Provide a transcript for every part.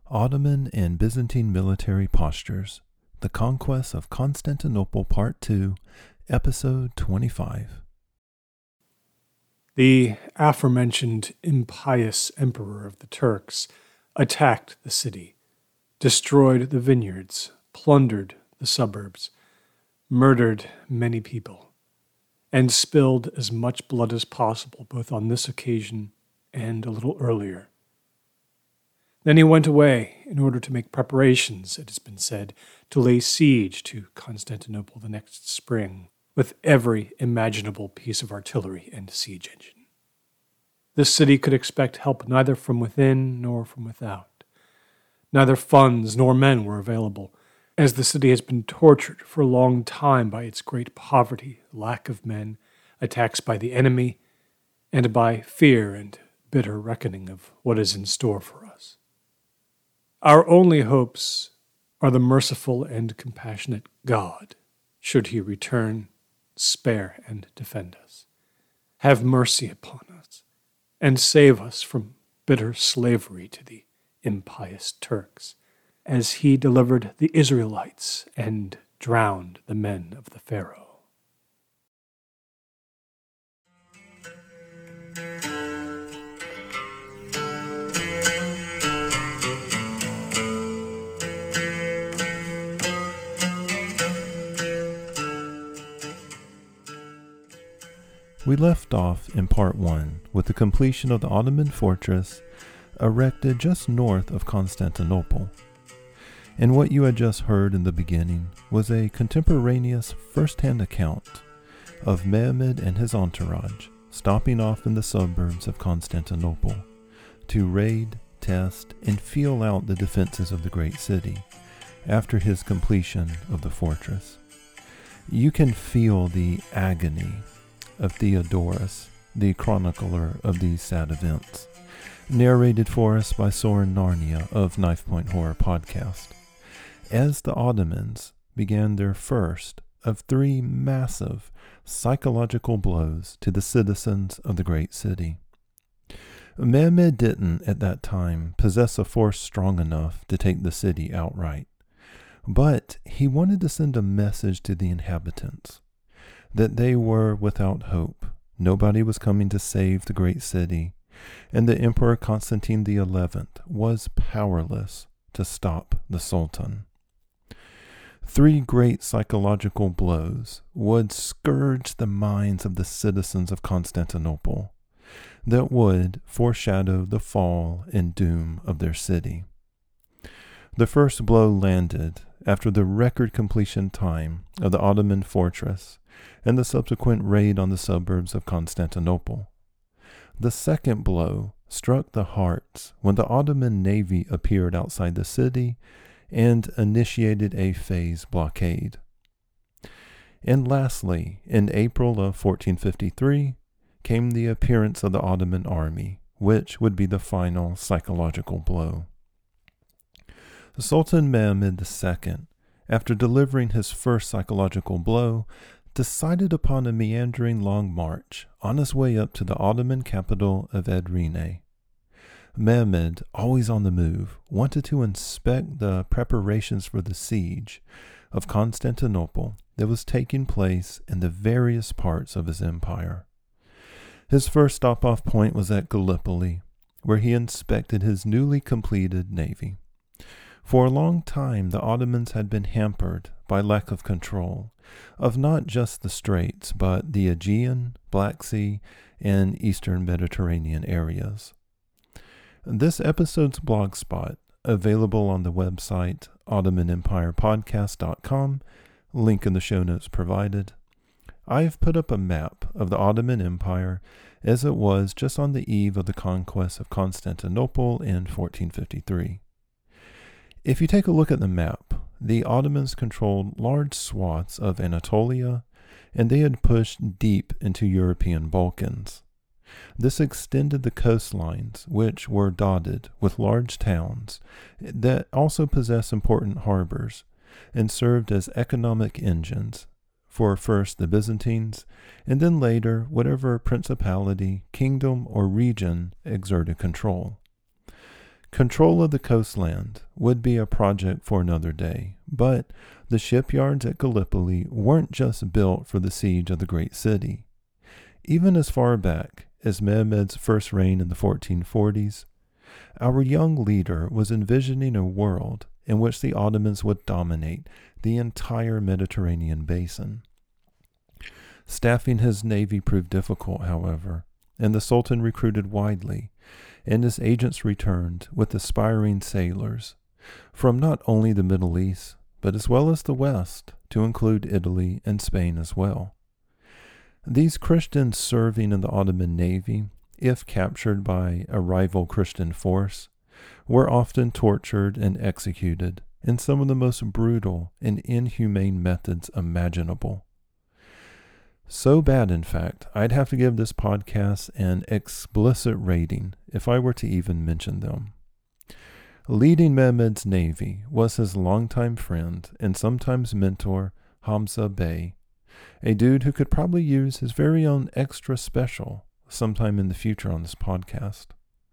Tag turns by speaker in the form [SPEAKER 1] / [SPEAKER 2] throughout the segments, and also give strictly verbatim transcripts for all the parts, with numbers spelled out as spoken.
[SPEAKER 1] Ottoman and Byzantine Military Postures, The Conquest of Constantinople Part two, Episode twenty-five.
[SPEAKER 2] The aforementioned impious emperor of the Turks attacked the city, destroyed the vineyards, plundered the suburbs, murdered many people, and spilled as much blood as possible both on this occasion and a little earlier. Then he went away in order to make preparations, it has been said, to lay siege to Constantinople the next spring with every imaginable piece of artillery and siege engine. This city could expect help neither from within nor from without. Neither funds nor men were available, as the city has been tortured for a long time by its great poverty, lack of men, attacks by the enemy, and by fear and bitter reckoning of what is in store for us. Our only hopes are the merciful and compassionate God, should he return, spare and defend us. Have mercy upon us, and save us from bitter slavery to the impious Turks, as he delivered the Israelites and drowned the men of the Pharaoh.
[SPEAKER 1] We left off in part one with the completion of the Ottoman fortress erected just north of Constantinople. And what you had just heard in the beginning was a contemporaneous first-hand account of Mehmed and his entourage stopping off in the suburbs of Constantinople to raid, test, and feel out the defenses of the great city after his completion of the fortress. You can feel the agony of Theodorus, the chronicler of these sad events, narrated for us by Soren Narnia of Knife Point Horror Podcast, as the Ottomans began their first of three massive psychological blows to the citizens of the great city. Mehmed didn't, at that time, possess a force strong enough to take the city outright, but he wanted to send a message to the inhabitants that they were without hope. Nobody was coming to save the great city, and the Emperor Constantine the Eleventh was powerless to stop the Sultan. Three great psychological blows would scourge the minds of the citizens of Constantinople that would foreshadow the fall and doom of their city. The first blow landed after the record completion time of the Ottoman fortress and the subsequent raid on the suburbs of Constantinople. The second blow struck the hearts when the Ottoman navy appeared outside the city and initiated a phase blockade. And lastly, in April of fourteen fifty-three, came the appearance of the Ottoman army, which would be the final psychological blow. Sultan Mehmed the Second, after delivering his first psychological blow, decided upon a meandering long march on his way up to the Ottoman capital of Edirne. Mehmed, always on the move, wanted to inspect the preparations for the siege of Constantinople that was taking place in the various parts of his empire. His first stop-off point was at Gallipoli, where he inspected his newly completed navy. For a long time, the Ottomans had been hampered by lack of control of not just the Straits, but the Aegean, Black Sea, and Eastern Mediterranean areas. This episode's blog spot, available on the website ottoman empire podcast dot com, link in the show notes provided. I've put up a map of the Ottoman Empire as it was just on the eve of the conquest of Constantinople in fourteen fifty-three. If you take a look at the map, the Ottomans controlled large swaths of Anatolia, and they had pushed deep into European Balkans. This extended the coastlines, which were dotted with large towns that also possessed important harbors and served as economic engines for first the Byzantines, and then later whatever principality, kingdom, or region exerted control. Control of the coastland would be a project for another day, but the shipyards at Gallipoli weren't just built for the siege of the great city. Even as far back as Mehmed's first reign in the fourteen forties, our young leader was envisioning a world in which the Ottomans would dominate the entire Mediterranean basin. Staffing his navy proved difficult, however, and the Sultan recruited widely, and his agents returned with aspiring sailors from not only the Middle East, but as well as the West, to include Italy and Spain as well. These Christians serving in the Ottoman navy, if captured by a rival Christian force, were often tortured and executed in some of the most brutal and inhumane methods imaginable. So bad, in fact, I'd have to give this podcast an explicit rating if I were to even mention them. Leading Mehmed's navy was his longtime friend and sometimes mentor, Hamza Bey, a dude who could probably use his very own extra special sometime in the future on this podcast.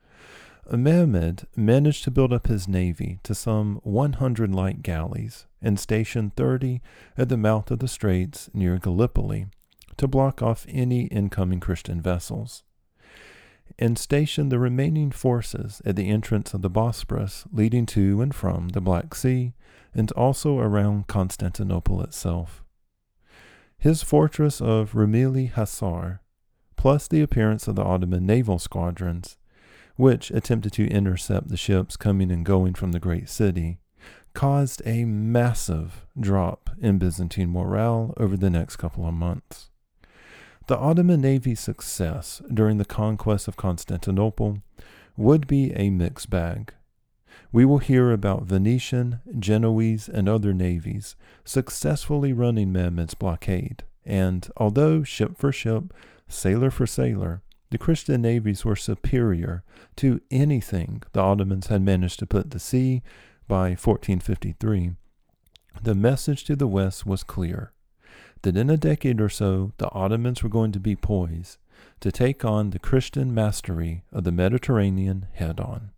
[SPEAKER 1] Mehmed managed to build up his navy to some one hundred light galleys and stationed thirty at the mouth of the straits near Gallipoli to block off any incoming Christian vessels, and stationed the remaining forces at the entrance of the Bosporus leading to and from the Black Sea and also around Constantinople itself. His fortress of Rumeli Hasar, plus the appearance of the Ottoman naval squadrons, which attempted to intercept the ships coming and going from the great city, caused a massive drop in Byzantine morale over the next couple of months. The Ottoman navy's success during the conquest of Constantinople would be a mixed bag. We will hear about Venetian, Genoese, and other navies successfully running Mehmed's blockade, and although ship for ship, sailor for sailor, the Christian navies were superior to anything the Ottomans had managed to put to sea by fourteen fifty-three, the message to the West was clear, that in a decade or so, the Ottomans were going to be poised to take on the Christian mastery of the Mediterranean head-on.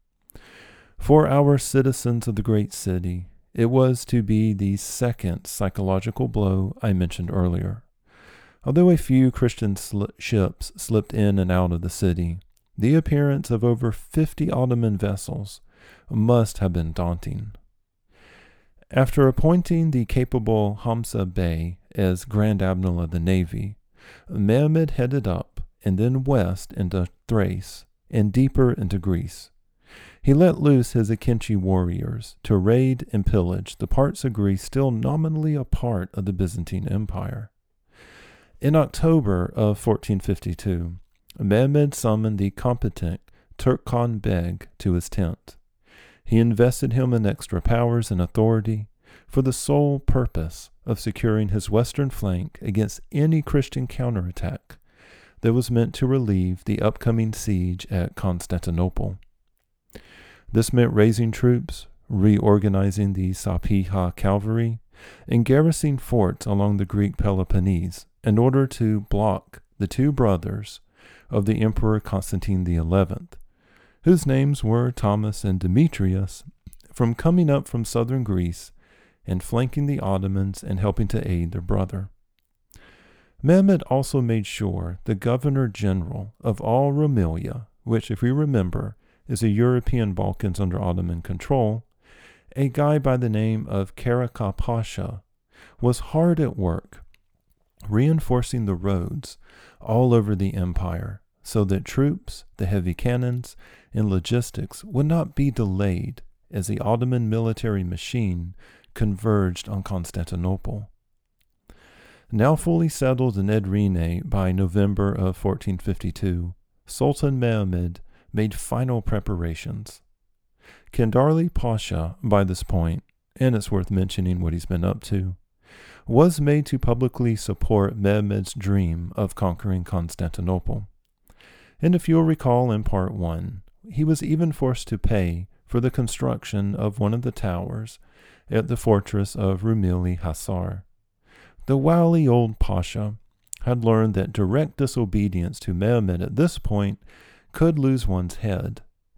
[SPEAKER 1] For our citizens of the great city, it was to be the second psychological blow I mentioned earlier. Although a few Christian sl- ships slipped in and out of the city, the appearance of over fifty Ottoman vessels must have been daunting. After appointing the capable Hamza Bey as Grand Admiral of the Navy, Mehmed headed up and then west into Thrace and deeper into Greece. He let loose his Akinci warriors to raid and pillage the parts of Greece still nominally a part of the Byzantine Empire. In October of fourteen fifty-two, Mehmed summoned the competent Turkhan Beg to his tent. He invested him in extra powers and authority for the sole purpose of securing his western flank against any Christian counterattack that was meant to relieve the upcoming siege at Constantinople. This meant raising troops, reorganizing the Sapiha cavalry, and garrisoning forts along the Greek Peloponnese in order to block the two brothers of the Emperor Constantine the Eleventh, whose names were Thomas and Demetrius, from coming up from southern Greece and flanking the Ottomans and helping to aid their brother. Mehmed also made sure the governor-general of all Rumelia, which, if we remember, is a European Balkans under Ottoman control, a guy by the name of Karaka Pasha, was hard at work reinforcing the roads all over the empire so that troops, the heavy cannons, and logistics would not be delayed as the Ottoman military machine converged on Constantinople. Now fully settled in Edirne by November of fourteen fifty-two, Sultan Mehmed made final preparations. Kendarli Pasha, by this point, and it's worth mentioning what he's been up to, was made to publicly support Mehmed's dream of conquering Constantinople. And if you'll recall in part one, he was even forced to pay for the construction of one of the towers at the fortress of Rumeli Hasar. The wily old Pasha had learned that direct disobedience to Mehmed at this point could lose one's head,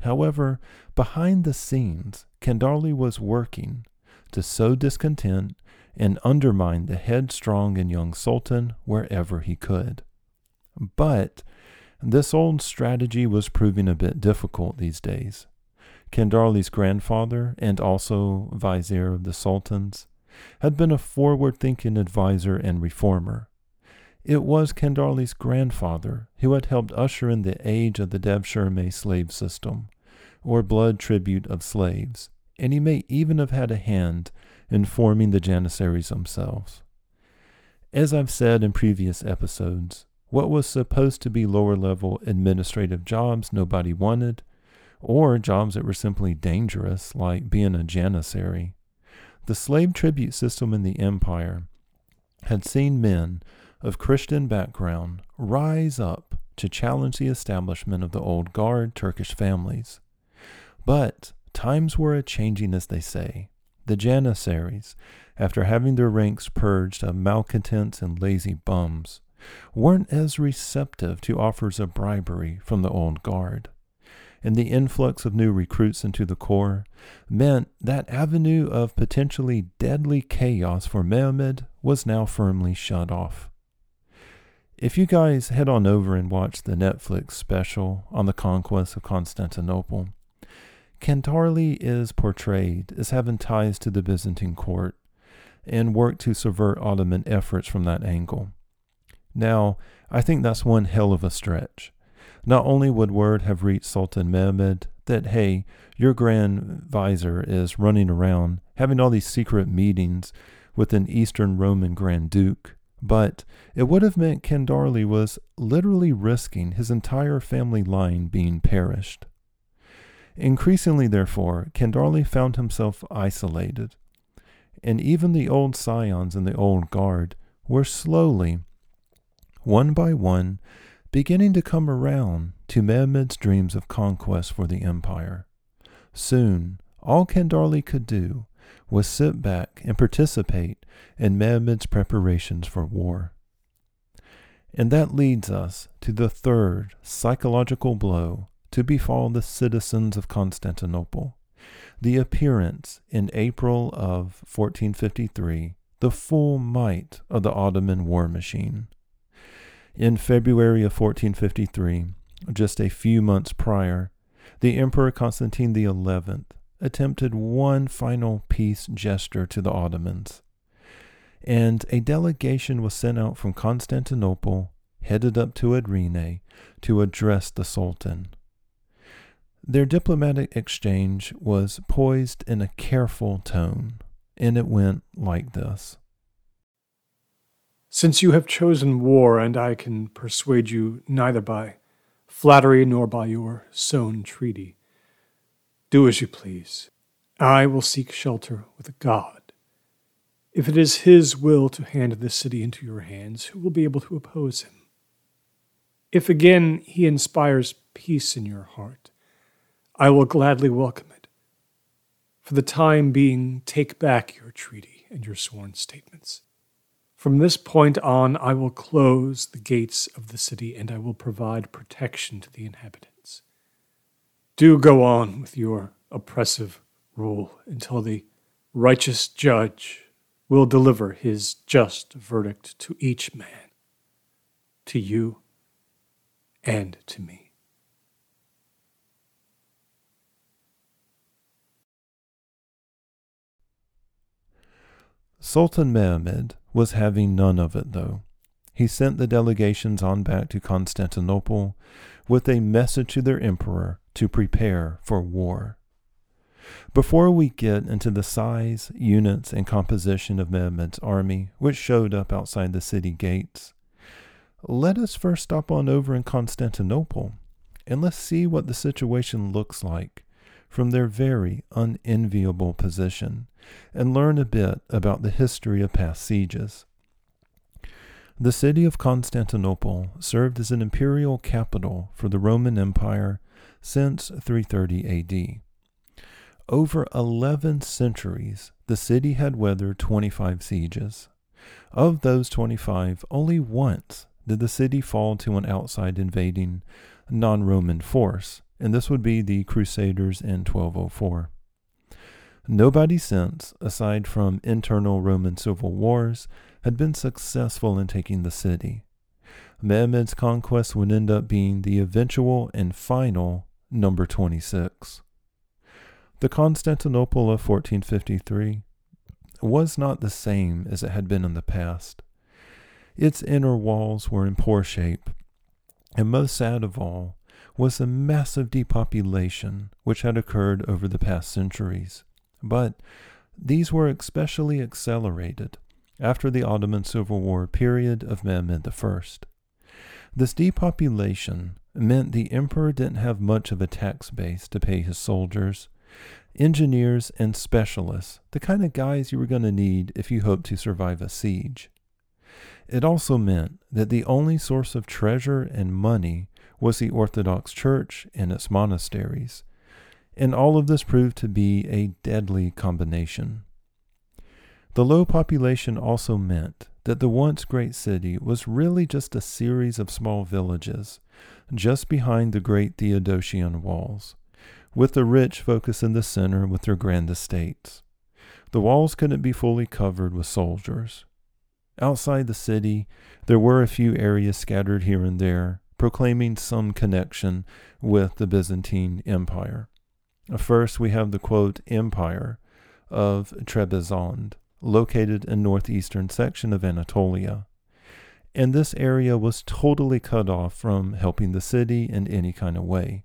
[SPEAKER 1] However, behind the scenes, Kendarli was working to sow discontent and undermine the headstrong and young sultan wherever he could. But this old strategy was proving a bit difficult these days. Kendarli's grandfather, and also vizier of the sultans, had been a forward-thinking advisor and reformer. It was Kendarli's grandfather who had helped usher in the age of the Devshirme slave system, or blood tribute of slaves, and he may even have had a hand in forming the Janissaries themselves. As I've said in previous episodes, what was supposed to be lower-level administrative jobs nobody wanted, or jobs that were simply dangerous, like being a janissary. The slave tribute system in the empire had seen men of Christian background rise up to challenge the establishment of the old guard Turkish families. But times were a-changing, as they say. The janissaries, after having their ranks purged of malcontents and lazy bums, weren't as receptive to offers of bribery from the old guard. And the influx of new recruits into the corps meant that avenue of potentially deadly chaos for Mehmed was now firmly shut off. If you guys head on over and watch the Netflix special on the conquest of Constantinople, Kendarli is portrayed as having ties to the Byzantine court and worked to subvert Ottoman efforts from that angle. Now, I think that's one hell of a stretch. Not only would word have reached Sultan Mehmed that, hey, your Grand Vizier is running around having all these secret meetings with an Eastern Roman Grand Duke, but it would have meant Kendarli was literally risking his entire family line being perished. Increasingly, therefore, Kendarli found himself isolated, and even the old scions in the old guard were slowly, one by one, beginning to come around to Mehmed's dreams of conquest for the empire. Soon, all Kendarli could do was sit back and participate in Mehmed's preparations for war. And that leads us to the third psychological blow to befall the citizens of Constantinople, the appearance in April of fourteen fifty-three, the full might of the Ottoman war machine. In February of fourteen fifty-three, just a few months prior, the Emperor Constantine the eleventh attempted one final peace gesture to the Ottomans, and a delegation was sent out from Constantinople, headed up to Edirne, to address the Sultan. Their diplomatic exchange was poised in a careful tone, and it went like this.
[SPEAKER 2] Since you have chosen war, and I can persuade you neither by flattery nor by your sown treaty, do as you please. I will seek shelter with God. If it is his will to hand this city into your hands, who will be able to oppose him? If again he inspires peace in your heart, I will gladly welcome it. For the time being, take back your treaty and your sworn statements. From this point on, I will close the gates of the city, and I will provide protection to the inhabitants. Do go on with your oppressive rule until the righteous judge will deliver his just verdict to each man, to you and to me.
[SPEAKER 1] Sultan Mehmed was having none of it, though. He sent the delegations on back to Constantinople with a message to their emperor to prepare for war. Before we get into the size, units, and composition of Mehmed's army, which showed up outside the city gates, let us first stop on over in Constantinople, and let's see what the situation looks like from their very unenviable position, and learn a bit about the history of past sieges. The city of Constantinople served as an imperial capital for the Roman Empire since three thirty A D. Over eleven centuries, the city had weathered twenty-five sieges. Of those twenty-five, only once did the city fall to an outside invading non-Roman force, and this would be the Crusaders in twelve oh four. Nobody since, aside from internal Roman civil wars, had been successful in taking the city. Mehmed's conquest would end up being the eventual and final number twenty-six. The Constantinople of fourteen fifty-three was not the same as it had been in the past. Its inner walls were in poor shape, and most sad of all was the massive depopulation which had occurred over the past centuries. But these were especially accelerated after the Ottoman Civil War period of Mehmed the First. This depopulation meant the emperor didn't have much of a tax base to pay his soldiers, engineers, and specialists, the kind of guys you were going to need if you hoped to survive a siege. It also meant that the only source of treasure and money was the Orthodox Church and its monasteries, and all of this proved to be a deadly combination. The low population also meant that the once great city was really just a series of small villages just behind the great Theodosian walls, with the rich focused in the center with their grand estates. The walls couldn't be fully covered with soldiers. Outside the city, there were a few areas scattered here and there, proclaiming some connection with the Byzantine Empire. First, we have the, quote, empire of Trebizond, located in northeastern section of Anatolia. And this area was totally cut off from helping the city in any kind of way.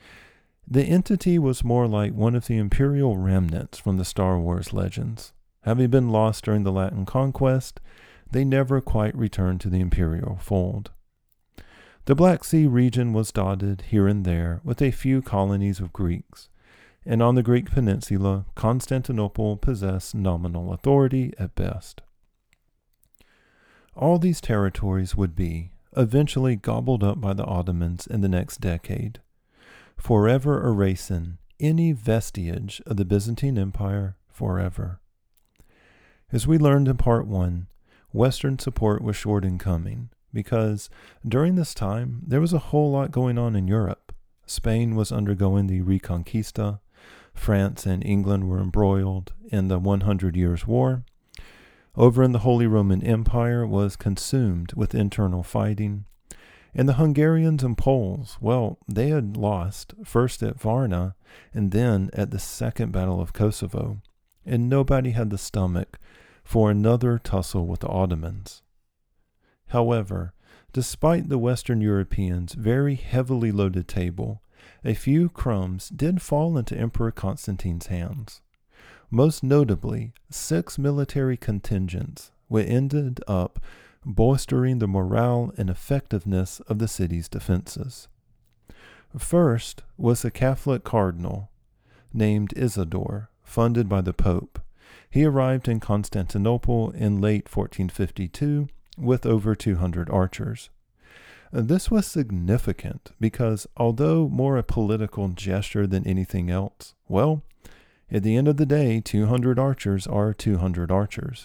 [SPEAKER 1] The entity was more like one of the imperial remnants from the Star Wars legends. Having been lost during the Latin conquest, they never quite returned to the imperial fold. The Black Sea region was dotted here and there with a few colonies of Greeks, and on the Greek peninsula, Constantinople possessed nominal authority at best. All these territories would be eventually gobbled up by the Ottomans in the next decade, forever erasing any vestige of the Byzantine Empire forever. As we learned in part one, Western support was short in coming, because during this time there was a whole lot going on in Europe. Spain was undergoing the Reconquista, France and England were embroiled in the one hundred Years' War. Over in the Holy Roman Empire was consumed with internal fighting, and the Hungarians and Poles, well, they had lost first at Varna and then at the Second Battle of Kosovo, and nobody had the stomach for another tussle with the Ottomans. However, despite the Western Europeans' very heavily loaded table, a few crumbs did fall into Emperor Constantine's hands. Most notably, six military contingents, which ended up bolstering the morale and effectiveness of the city's defenses. First was a Catholic cardinal named Isidore, funded by the Pope. He arrived in Constantinople in late fourteen fifty-two with over two hundred archers. This was significant because, although more a political gesture than anything else, well, at the end of the day, two hundred archers are two hundred archers.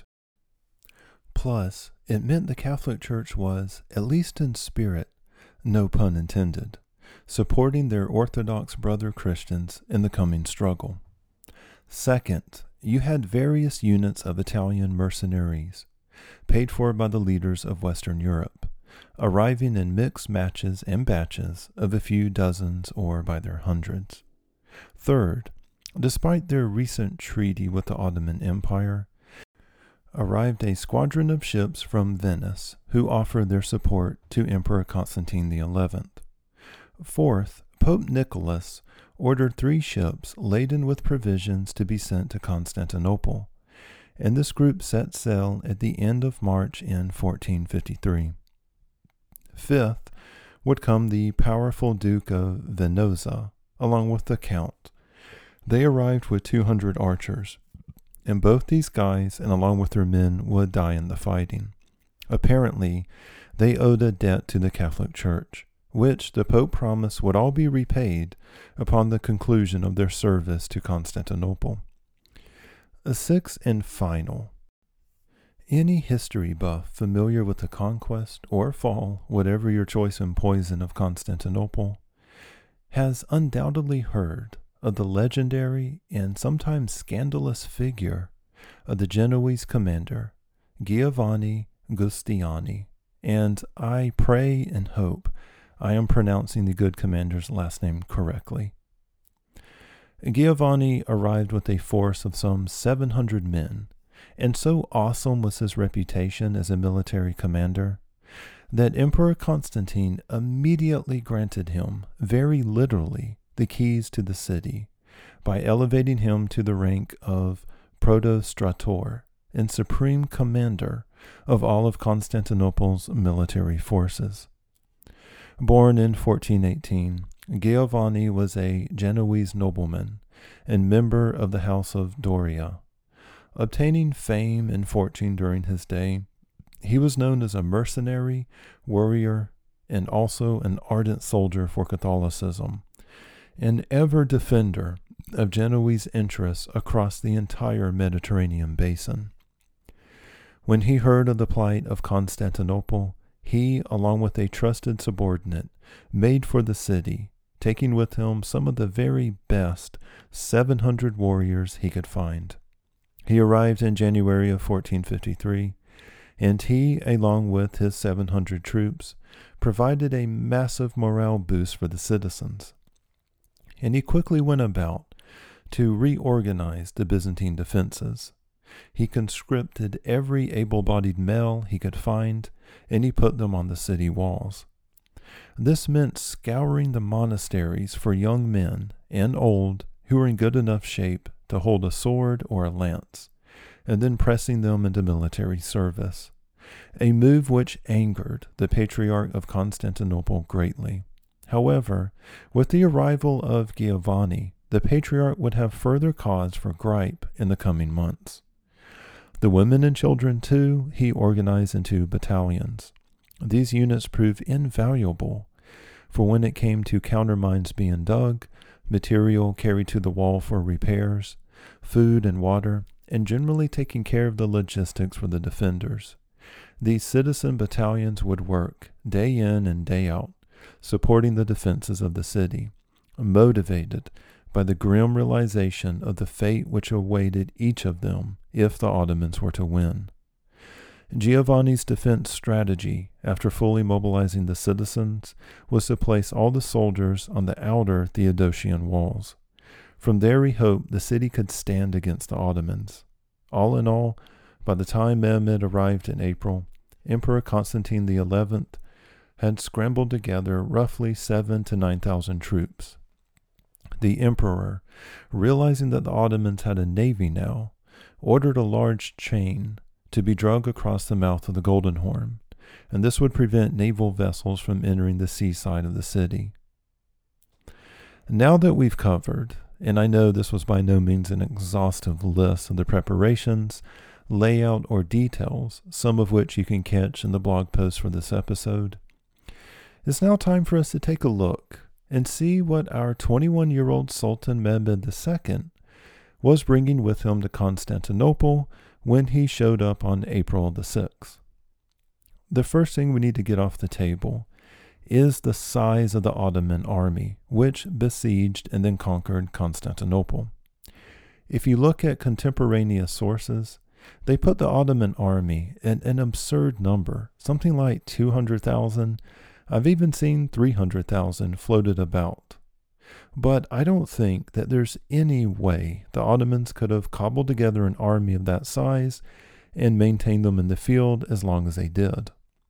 [SPEAKER 1] Plus, it meant the Catholic Church was, at least in spirit, no pun intended, supporting their Orthodox brother Christians in the coming struggle. Second, you had various units of Italian mercenaries, paid for by the leaders of Western Europe, arriving in mixed matches and batches of a few dozens or by their hundreds. Third, despite their recent treaty with the Ottoman Empire, arrived a squadron of ships from Venice who offered their support to Emperor Constantine the Eleventh. Fourth, Pope Nicholas ordered three ships laden with provisions to be sent to Constantinople, and this group set sail at the end of March in fourteen fifty-three. Fifth would come the powerful Duke of Venosa, along with the Count. They arrived with two hundred archers, and both these guys and along with their men would die in the fighting. Apparently, they owed a debt to the Catholic Church, which the Pope promised would all be repaid upon the conclusion of their service to Constantinople. A sixth and final. Any history buff familiar with the conquest or fall, whatever your choice and poison of Constantinople, has undoubtedly heard of the legendary and sometimes scandalous figure of the Genoese commander Giovanni Giustiniani, and I pray and hope I am pronouncing the good commander's last name correctly. Giovanni arrived with a force of some seven hundred men, and so awesome was his reputation as a military commander that Emperor Constantine immediately granted him, very literally, the keys to the city by elevating him to the rank of Protostrator and supreme commander of all of Constantinople's military forces. Born in fourteen eighteen, Giovanni was a Genoese nobleman and member of the House of Doria. Obtaining fame and fortune during his day, he was known as a mercenary, warrior, and also an ardent soldier for Catholicism, an ever defender of Genoese interests across the entire Mediterranean basin. When he heard of the plight of Constantinople, he, along with a trusted subordinate, made for the city, taking with him some of the very best seven hundred warriors he could find. He arrived in January of fourteen fifty-three, and he, along with his seven hundred troops, provided a massive morale boost for the citizens. And he quickly went about to reorganize the Byzantine defenses. He conscripted every able-bodied male he could find, and he put them on the city walls. This meant scouring the monasteries for young men and old who were in good enough shape to hold a sword or a lance, and then pressing them into military service, a move which angered the Patriarch of Constantinople greatly. However, with the arrival of Giovanni, the Patriarch would have further cause for gripe in the coming months. The women and children, too, he organized into battalions. These units proved invaluable, for when it came to countermines being dug, material carried to the wall for repairs, food and water, and generally taking care of the logistics for the defenders. These citizen battalions would work day in and day out, supporting the defenses of the city, motivated by the grim realization of the fate which awaited each of them if the Ottomans were to win. Giovanni's defense strategy, after fully mobilizing the citizens, was to place all the soldiers on the outer Theodosian walls. From there he hoped the city could stand against the Ottomans. All in all, by the time Mehmed arrived in April, Emperor Constantine the Eleventh had scrambled together roughly seven to nine thousand troops. The emperor, realizing that the Ottomans had a navy now, ordered a large chain to be dragged across the mouth of the Golden Horn, and this would prevent naval vessels from entering the seaside of the city. Now that we've covered, and I know this was by no means an exhaustive list of the preparations, layout, or details, some of which you can catch in the blog post for this episode, it's now time for us to take a look and see what our twenty-one-year-old Sultan Mehmed the Second was bringing with him to Constantinople when he showed up on April the sixth. The first thing we need to get off the table is the size of the Ottoman army, which besieged and then conquered Constantinople. If you look at contemporaneous sources, they put the Ottoman army at an absurd number, something like two hundred thousand. I've even seen three hundred thousand floated about. But I don't think that there's any way the Ottomans could have cobbled together an army of that size and maintained them in the field as long as they did.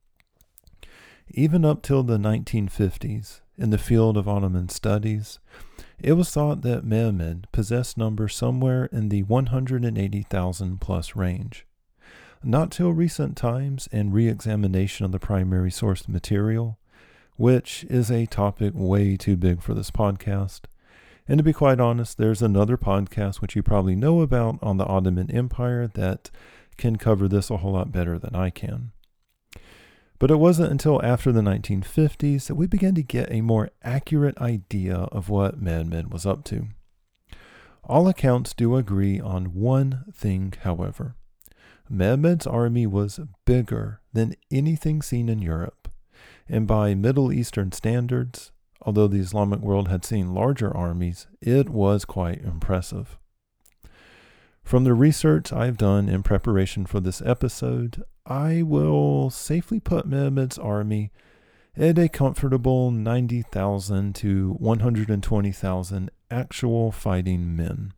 [SPEAKER 1] Even up till the nineteen fifties, in the field of Ottoman studies, it was thought that Mehmed possessed numbers somewhere in the one hundred eighty thousand plus range. Not till recent times and re-examination of the primary source material, which is a topic way too big for this podcast. And to be quite honest, there's another podcast which you probably know about on the Ottoman Empire that can cover this a whole lot better than I can. But it wasn't until after the nineteen fifties that we began to get a more accurate idea of what Mehmed was up to. All accounts do agree on one thing, however. Mehmed's army was bigger than anything seen in Europe, and by Middle Eastern standards, Although the Islamic world had seen larger armies, it was quite impressive. From the research I've done in preparation for this episode, I will safely put Mehmed's army at a comfortable ninety thousand to one hundred twenty thousand actual fighting men.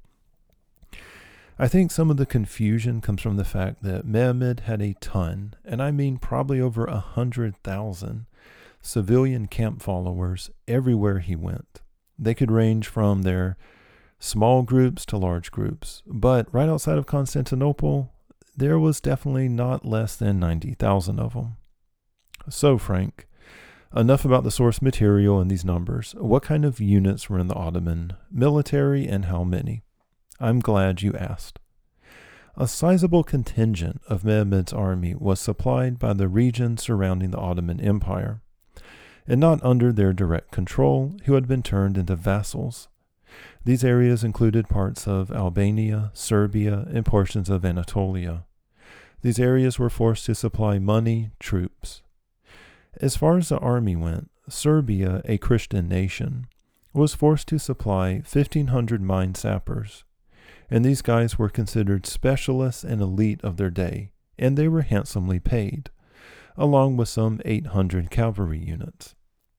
[SPEAKER 1] I think some of the confusion comes from the fact that Mehmed had a ton, and I mean probably over a hundred thousand, civilian camp followers everywhere he went. They could range from their small groups to large groups, but right outside of Constantinople, there was definitely not less than ninety thousand of them. So, Frank, enough about the source material and these numbers. What kind of units were in the Ottoman military and how many? I'm glad you asked. A sizable contingent of Mehmed's army was supplied by the regions surrounding the Ottoman Empire, and not under their direct control, who had been turned into vassals. These areas included parts of Albania, Serbia, and portions of Anatolia. These areas were forced to supply money, troops. As far as the army went, Serbia, a Christian nation, was forced to supply fifteen hundred mine sappers, and these guys were considered specialists and elite of their day, and they were handsomely paid, along with some eight hundred cavalry units.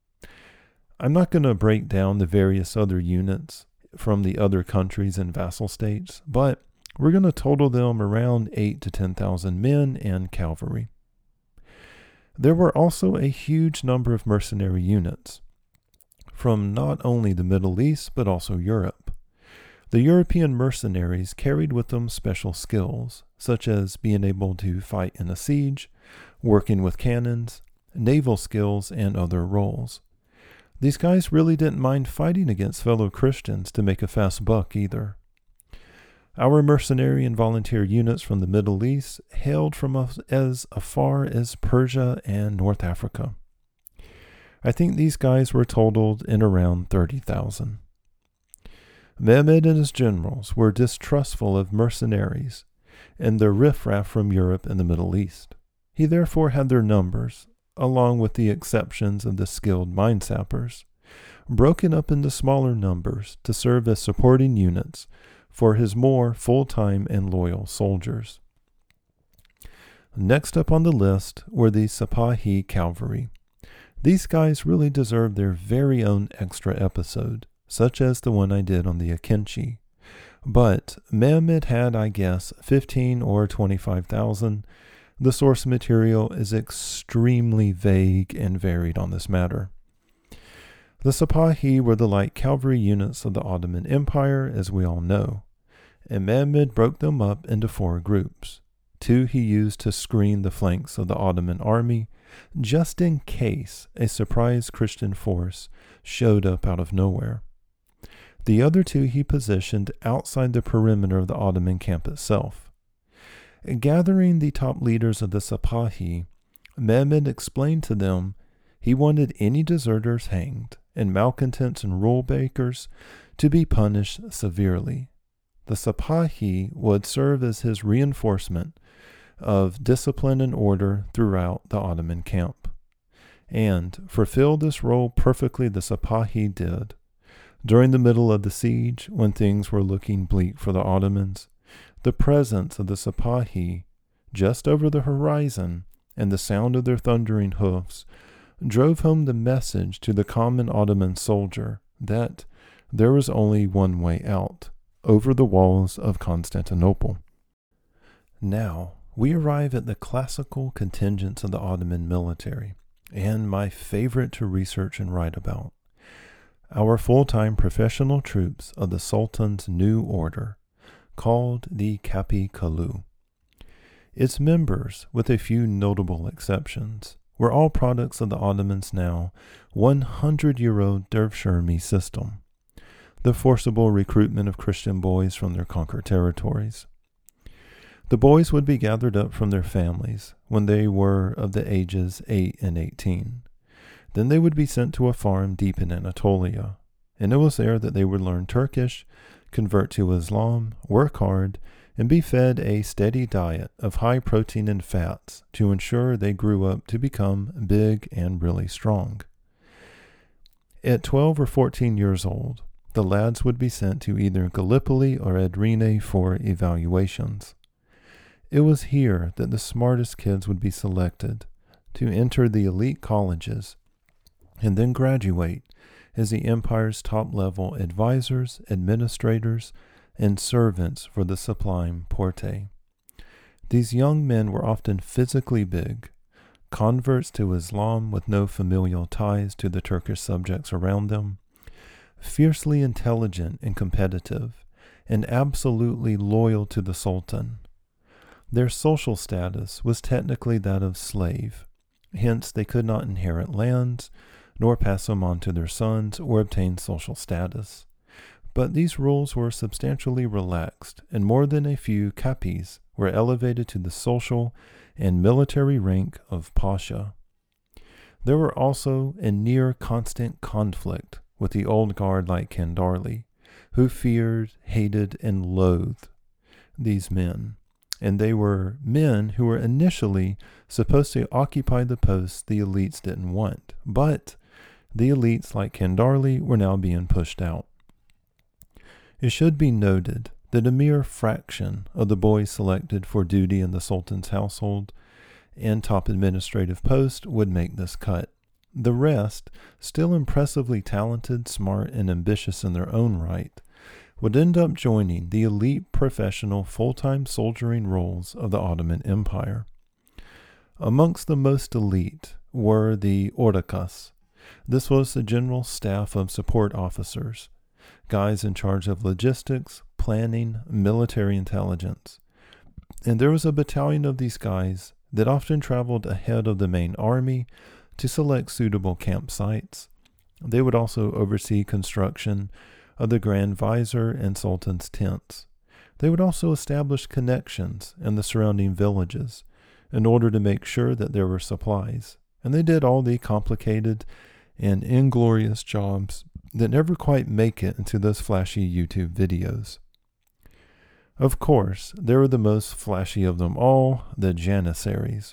[SPEAKER 1] I'm not going to break down the various other units from the other countries and vassal states, but we're going to total them around eight to ten thousand men and cavalry. There were also a huge number of mercenary units from not only the Middle East but also Europe. The European mercenaries carried with them special skills, such as being able to fight in a siege, working with cannons, naval skills, and other roles. These guys really didn't mind fighting against fellow Christians to make a fast buck either. Our mercenary and volunteer units from the Middle East hailed from us as far as Persia and North Africa. I think these guys were totaled in around thirty thousand. Mehmed and his generals were distrustful of mercenaries and the riffraff from Europe and the Middle East. He therefore had their numbers, along with the exceptions of the skilled mine sappers, broken up into smaller numbers to serve as supporting units for his more full-time and loyal soldiers. Next up on the list were the Sipahi cavalry. These guys really deserve their very own extra episode, such as the one I did on the Akinci. But Mehmed had, I guess, fifteen or twenty-five thousand. The source material is extremely vague and varied on this matter. The Sipahi were the light cavalry units of the Ottoman Empire, as we all know, and Mehmed broke them up into four groups. Two he used to screen the flanks of the Ottoman army, just in case a surprise Christian force showed up out of nowhere. The other two he positioned outside the perimeter of the Ottoman camp itself. Gathering the top leaders of the Sipahi, Mehmed explained to them he wanted any deserters hanged and malcontents and rule breakers to be punished severely. The Sipahi would serve as his reinforcement of discipline and order throughout the Ottoman camp. And fulfill this role perfectly the Sipahi did. During the middle of the siege, when things were looking bleak for the Ottomans, the presence of the Sipahi just over the horizon and the sound of their thundering hoofs drove home the message to the common Ottoman soldier that there was only one way out, over the walls of Constantinople. Now, we arrive at the classical contingents of the Ottoman military, and my favorite to research and write about. Our full-time professional troops of the Sultan's new order, called the Kapi-Kalu. Its members, with a few notable exceptions, were all products of the Ottomans' now hundred-year-old Dervish system, the forcible recruitment of Christian boys from their conquered territories. The boys would be gathered up from their families when they were of the ages eight and eighteen. Then they would be sent to a farm deep in Anatolia, and it was there that they would learn Turkish, convert to Islam, work hard, and be fed a steady diet of high protein and fats to ensure they grew up to become big and really strong. At twelve or fourteen years old, the lads would be sent to either Gallipoli or Edrine for evaluations. It was here that the smartest kids would be selected to enter the elite colleges and then graduate as the empire's top-level advisors, administrators, and servants for the sublime Porte. These young men were often physically big, converts to Islam with no familial ties to the Turkish subjects around them, fiercely intelligent and competitive, and absolutely loyal to the Sultan. Their social status was technically that of slave, hence they could not inherit lands, nor pass them on to their sons or obtain social status. But these rules were substantially relaxed, and more than a few capis were elevated to the social and military rank of pasha. There were also a near constant conflict with the old guard like Kendarli, who feared, hated, and loathed these men. And they were men who were initially supposed to occupy the posts the elites didn't want, but the elites like Kendarli were now being pushed out. It should be noted that a mere fraction of the boys selected for duty in the Sultan's household and top administrative post would make this cut. The rest, still impressively talented, smart, and ambitious in their own right, would end up joining the elite professional full-time soldiering roles of the Ottoman Empire. Amongst the most elite were the Ordukas. This was the general staff of support officers, guys in charge of logistics, planning, military intelligence. And there was a battalion of these guys that often traveled ahead of the main army to select suitable campsites. They would also oversee construction of the Grand Vizier and Sultan's tents. They would also establish connections in the surrounding villages in order to make sure that there were supplies. And they did all the complicated and inglorious jobs that never quite make it into those flashy YouTube videos. Of course, there were the most flashy of them all, the Janissaries.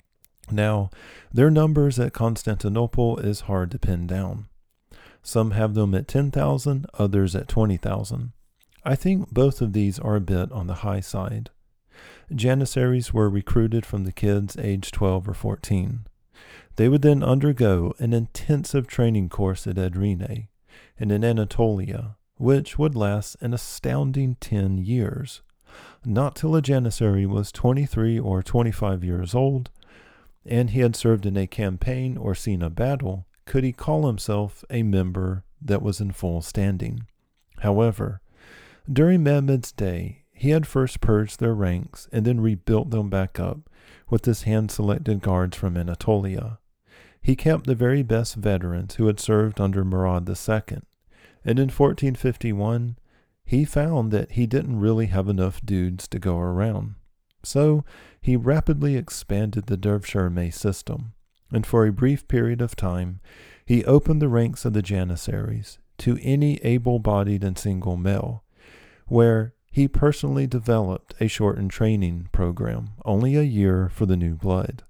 [SPEAKER 1] Now, their numbers at Constantinople is hard to pin down. Some have them at ten thousand, others at twenty thousand. I think both of these are a bit on the high side. Janissaries were recruited from the kids aged twelve or fourteen. They would then undergo an intensive training course at Edrine and in Anatolia, which would last an astounding ten years. Not till a Janissary was twenty-three or twenty-five years old, and he had served in a campaign or seen a battle, could he call himself a member that was in full standing. However, during Mehmed's day, he had first purged their ranks and then rebuilt them back up with his hand-selected guards from Anatolia. He kept the very best veterans who had served under Murad the Second, and in fourteen fifty-one, he found that he didn't really have enough dudes to go around. So he rapidly expanded the Dervshirme system, and for a brief period of time, he opened the ranks of the Janissaries to any able-bodied and single male, where he personally developed a shortened training program, only a year for the new blood.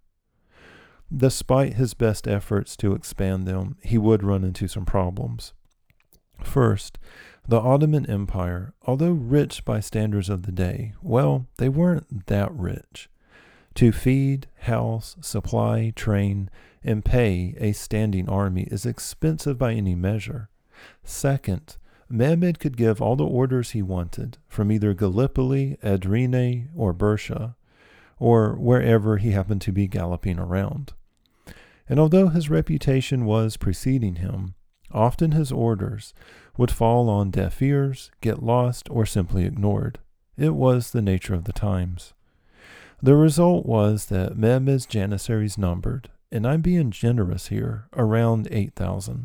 [SPEAKER 1] Despite his best efforts to expand them, he would run into some problems. First, the Ottoman Empire, although rich by standards of the day, well, they weren't that rich. To feed, house, supply, train, and pay a standing army is expensive by any measure. Second, Mehmed could give all the orders he wanted from either Gallipoli, Edrine, or Bersha, or wherever he happened to be galloping around. And although his reputation was preceding him, often his orders would fall on deaf ears, get lost, or simply ignored. It was the nature of the times. The result was that Mehmed's Janissaries numbered, and I'm being generous here, around eight thousand.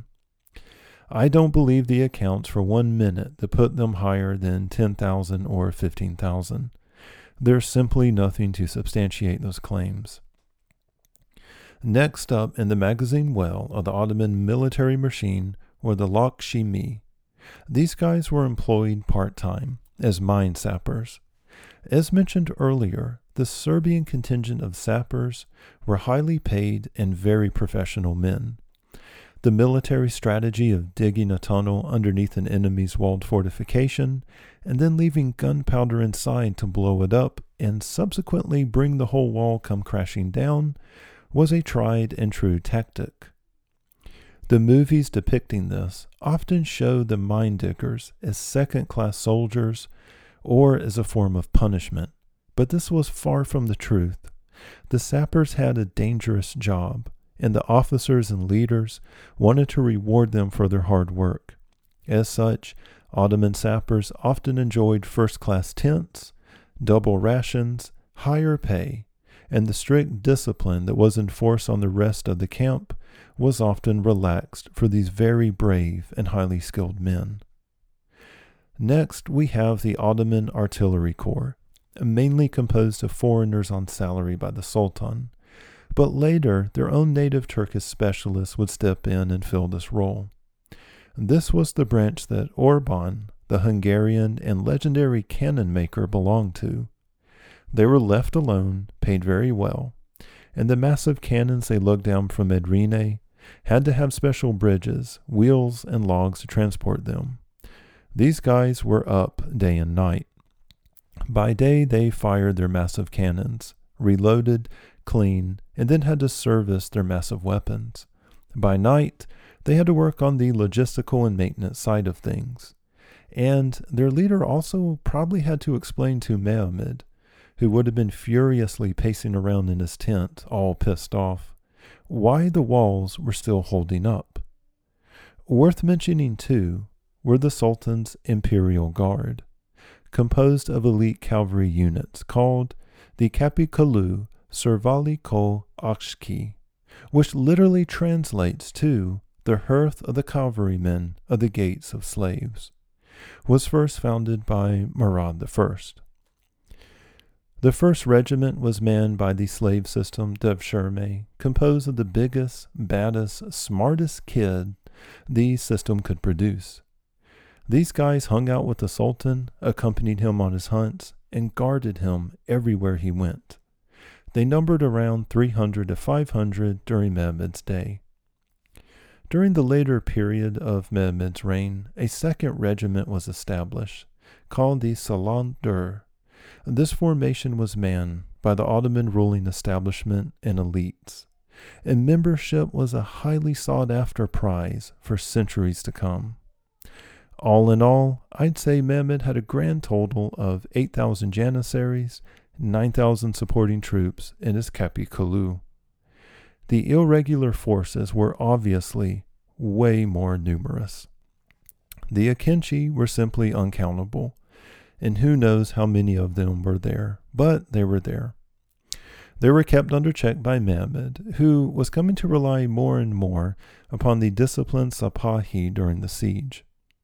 [SPEAKER 1] I don't believe the accounts for one minute that put them higher than ten thousand or fifteen thousand. There's simply nothing to substantiate those claims. Next up in the magazine well of the Ottoman military machine were the Lakshmi. These guys were employed part-time as mine sappers. As mentioned earlier, the Serbian contingent of sappers were highly paid and very professional men. The military strategy of digging a tunnel underneath an enemy's walled fortification and then leaving gunpowder inside to blow it up and subsequently bring the whole wall come crashing down was a tried and true tactic. The movies depicting this often show the mine diggers as second-class soldiers or as a form of punishment, but this was far from the truth. The sappers had a dangerous job, and the officers and leaders wanted to reward them for their hard work. As such, Ottoman sappers often enjoyed first-class tents, double rations, higher pay, and the strict discipline that was enforced on the rest of the camp was often relaxed for these very brave and highly skilled men. Next, we have the Ottoman Artillery Corps, mainly composed of foreigners on salary by the Sultan, but later their own native Turkish specialists would step in and fill this role. This was the branch that Orban, the Hungarian and legendary cannon maker, belonged to. They were left alone, paid very well, and the massive cannons they lugged down from Medrine had to have special bridges, wheels, and logs to transport them. These guys were up day and night. By day, they fired their massive cannons, reloaded, cleaned, and then had to service their massive weapons. By night, they had to work on the logistical and maintenance side of things. And their leader also probably had to explain to Mehmed, who would have been furiously pacing around in his tent, all pissed off, why the walls were still holding up. Worth mentioning, too, were the Sultan's Imperial Guard, composed of elite cavalry units called the Kapikalu Servali Ko Akshki, which literally translates to the hearth of the cavalrymen of the gates of slaves, was first founded by Murad the First. The first regiment was manned by the slave system Devshirme, composed of the biggest, baddest, smartest kid the system could produce. These guys hung out with the Sultan, accompanied him on his hunts, and guarded him everywhere he went. They numbered around three hundred to five hundred during Mehmed's day. During the later period of Mehmed's reign, a second regiment was established, called the Salandur. This formation was manned by the Ottoman ruling establishment and elites, and membership was a highly sought-after prize for centuries to come. All in all, I'd say Mehmed had a grand total of eight thousand Janissaries, nine thousand supporting troops in his Kapikalu. The irregular forces were obviously way more numerous. The Akinci were simply uncountable, and who knows how many of them were there, but they were there. They were kept under check by Mehmed, who was coming to rely more and more upon the disciplined Sapahi during the siege.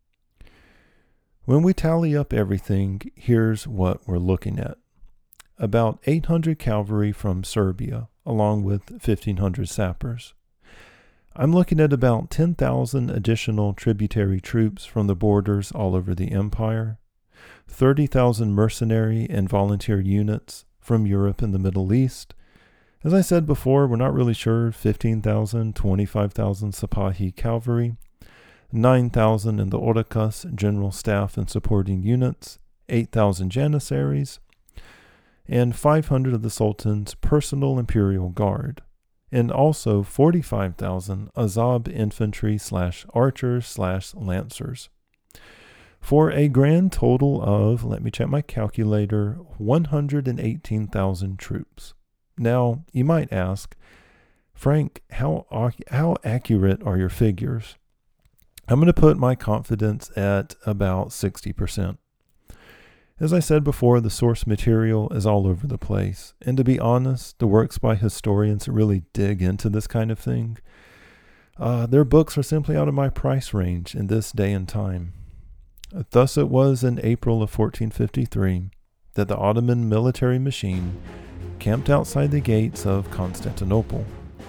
[SPEAKER 1] When we tally up everything, here's what we're looking at. About eight hundred cavalry from Serbia, along with fifteen hundred sappers. I'm looking at about ten thousand additional tributary troops from the borders all over the empire, thirty thousand mercenary and volunteer units from Europe and the Middle East. As I said before, we're not really sure, fifteen thousand, twenty-five thousand Sapahi cavalry, nine thousand in the Orakas general staff and supporting units, eight thousand Janissaries, and five hundred of the Sultan's personal imperial guard, and also forty-five thousand Azab infantry slash archers slash lancers, for a grand total of, let me check my calculator, one hundred eighteen thousand troops. Now, you might ask, Frank, how how accurate are your figures? I'm going to put my confidence at about sixty percent. As I said before, the source material is all over the place, and to be honest, the works by historians that really dig into this kind of thing, uh, their books are simply out of my price range in this day and time. Thus it was in April of fourteen fifty-three that the Ottoman military machine camped outside the gates of Constantinople.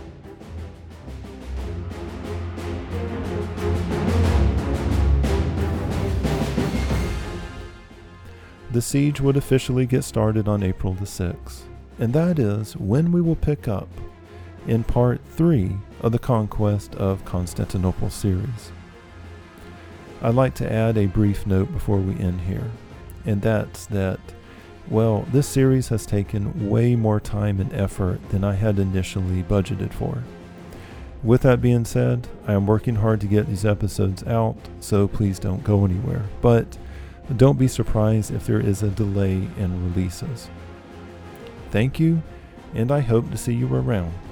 [SPEAKER 1] The siege would officially get started on April the sixth, and that is when we will pick up in part three of the Conquest of Constantinople series. I'd like to add a brief note before we end here, and that's that, well, this series has taken way more time and effort than I had initially budgeted for. With that being said, I am working hard to get these episodes out, so please don't go anywhere. But don't be surprised if there is a delay in releases. Thank you, and I hope to see you around.